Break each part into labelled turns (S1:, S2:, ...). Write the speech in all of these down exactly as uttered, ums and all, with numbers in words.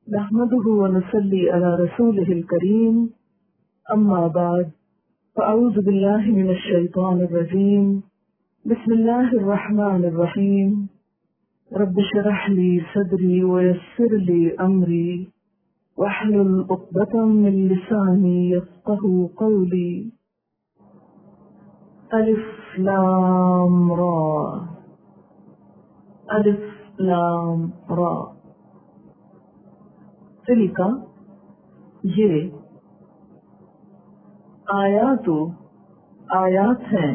S1: نحمده ونصلي على رسوله الكريم أما بعد فأعوذ بالله من الشيطان الرجيم بسم الله الرحمن الرحيم رب اشرح لي صدري ويسر لي أمري واحلل عقدة من لساني يفقهوا قولي ألف لام را ألف لام را تلك یہ آیات آیات ہیں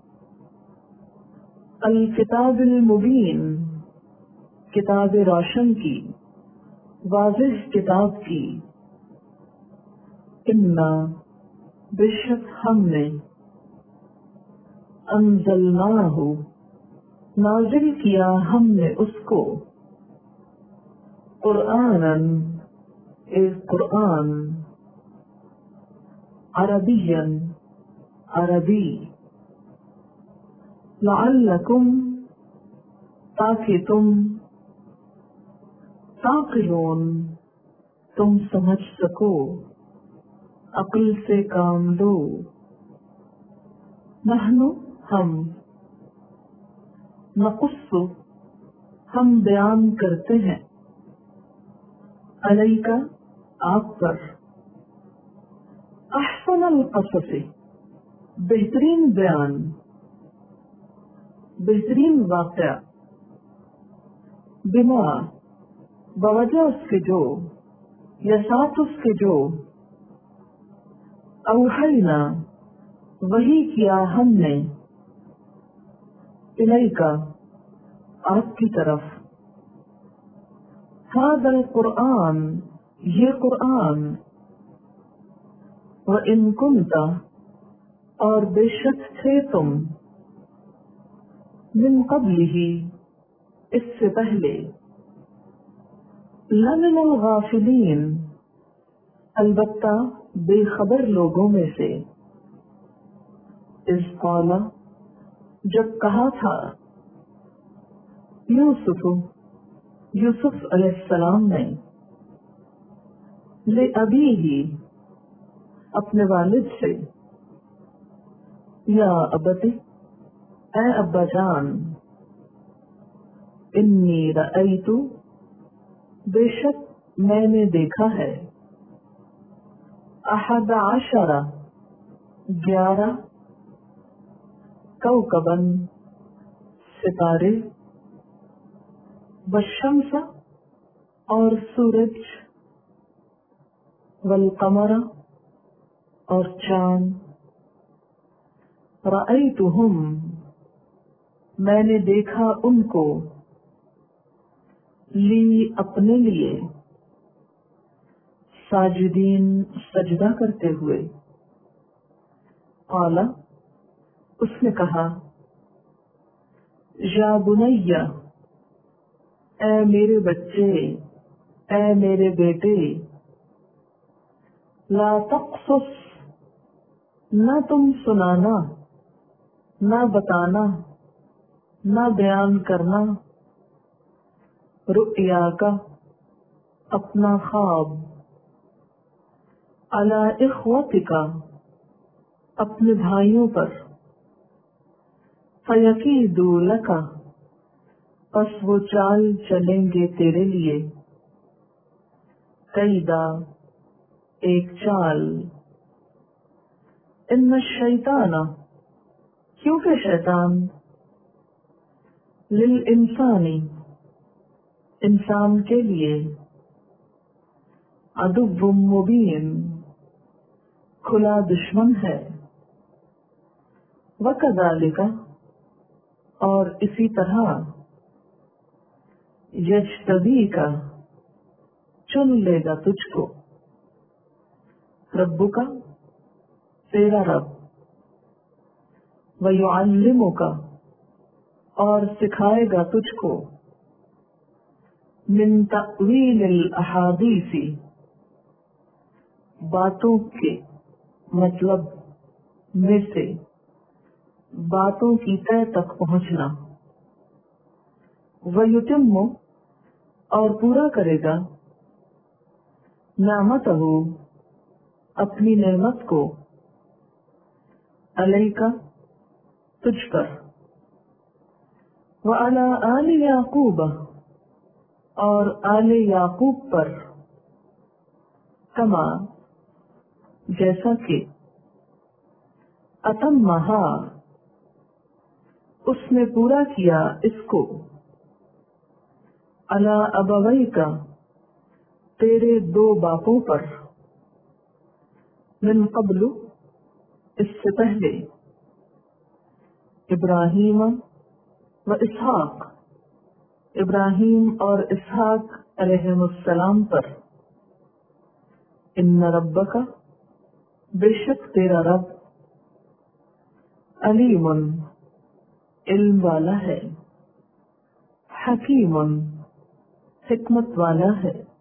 S1: الکتاب المبین کتاب روشن کی واضح کتاب کی انا بے شک ہم نے انزلناہ نازل کیا ہم نے اس کو قرآناً ایک قرآن عربیاً عربی لعلکم تاکہ تم تعقلون تم سمجھ سکو عقل سے کام لو نحن ہم نقص ہم بیان کرتے ہیں علیک آپ پر احسن القصص بہترین بیان بہترین واقعہ بما بوجہ اس کے جو یا ساتھ اس کے جو اوحینا وہی کیا ہم نے الیک آپ کی طرف هذا القرآن یہ قرآن وَإِن كُنْتَ اور بے شک تھے تم من قبلہ اس سے پہلے لمن الغافلین البتہ بے خبر لوگوں میں سے اذ قال جب کہا تھا یوسف یوسف علیہ السلام نے لے ابھی ہی اپنے والد سے یا ابتی اے ابا جان انی رأیت بے شک میں نے دیکھا ہے احد عشر گیارہ کوکبن ستارے والشمس اور سورج والقمر اور چاند رأیتہم میں نے دیکھا ان کو لی اپنے لیے ساجدین سجدہ کرتے ہوئے قال اس نے کہا یا بنیہ اے میرے بچے اے میرے بیٹے لا تقصص نہ تم سنانا نہ بتانا نہ بیان کرنا رؤیا کا اپنا خواب علی اخوتک اپنے بھائیوں پر فیکیدوا لک پس وہ چال چلیں گے تیرے لیے قیدا ایک چال ان الشیطان کیونکہ شیطان للانسانی انسان کے لیے عدو مبین کھلا دشمن ہے وکذالک اور اسی طرح یجتبی کا چن لے گا تجھ کو رب کا تیرا رب ویعلمک اور سکھائے گا تجھ کو من تأویل الاحادیث باتوں کے مطلب میں سے باتوں کی تہ تک پہنچنا ویتم اور پورا کرے گا نعمتہ اپنی نعمت کو، علیکا تجھ پر، وعلی آل یعقوب اور آل یعقوب پر، کما جیسا کہ، اتمہا اس نے پورا کیا اس کو، علی ابویکا تیرے دو باپوں پر، من قبل اس سے پہلے، ابراہیم و اسحاق ابراہیم اور اسحاق علیہم السلام پر، ان ربک بے شک تیرا رب، علیم علم والا ہے، حکیم حکمت والا ہے۔